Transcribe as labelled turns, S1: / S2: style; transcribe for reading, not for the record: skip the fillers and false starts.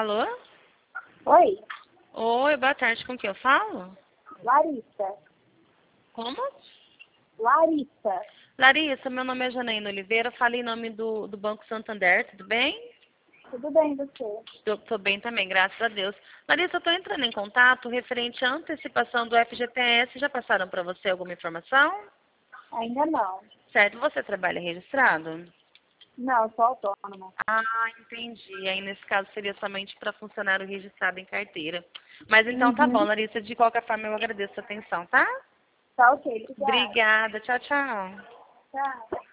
S1: Alô?
S2: Oi,
S1: Oi, boa tarde. Com quem eu falo?
S2: Larissa.
S1: Como?
S2: Larissa.
S1: Larissa, meu nome é Janaína Oliveira. Falei em nome do Banco Santander, tudo bem?
S2: Tudo bem, você?
S1: Tô bem também, graças a Deus. Larissa, eu tô entrando em contato referente à antecipação do FGTS. Já passaram para você alguma informação?
S2: Ainda não.
S1: Certo, você trabalha registrado?
S2: Não, eu sou autônoma.
S1: Ah, entendi. Aí, nesse caso, seria somente para funcionário registrado em carteira. Mas então tá bom,
S2: Uhum.
S1: Larissa. De qualquer forma, eu agradeço a atenção, tá?
S2: Tá ok, obrigada.
S1: Obrigada. Tchau, tchau.
S2: Tchau.